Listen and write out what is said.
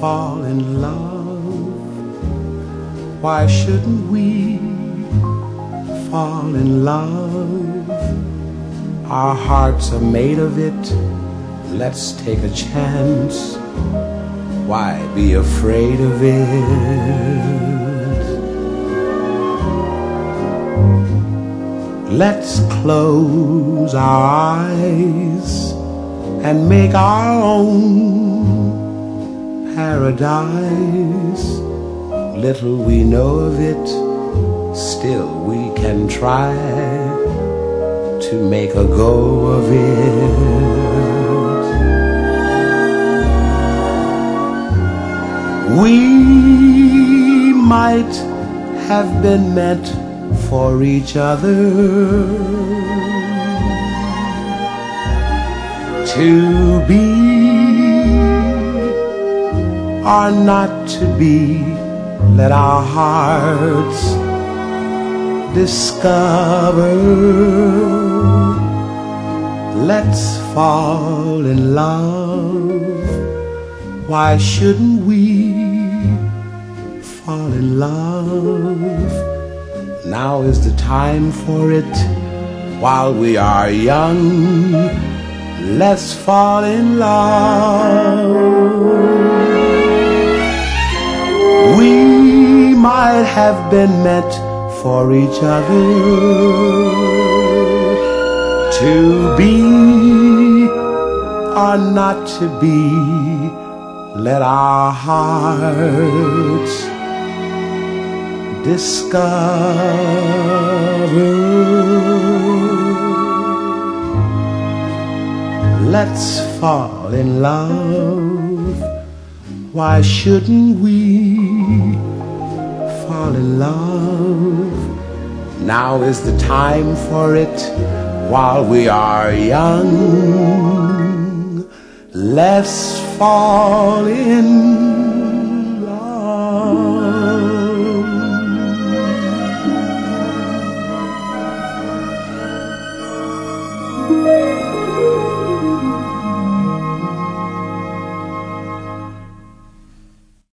fall in love. Why shouldn't we fall in love? Our hearts are made of it. Let's take a chance. Why be afraid of it? Let's close our eyes and make our own paradise. Little we know of it, still we can try to make a go of it. We might have been meant for each other, to be or not to be. Let our hearts discover. Let's fall in love. Why shouldn't we fall in love? Now is the time for it. While we are young, let's fall in love. We might have been meant for each other, to be or not to be. Let our hearts discover. Let's fall in love. Why shouldn't we fall in love? Now is the time for it. While we are young, let's fall in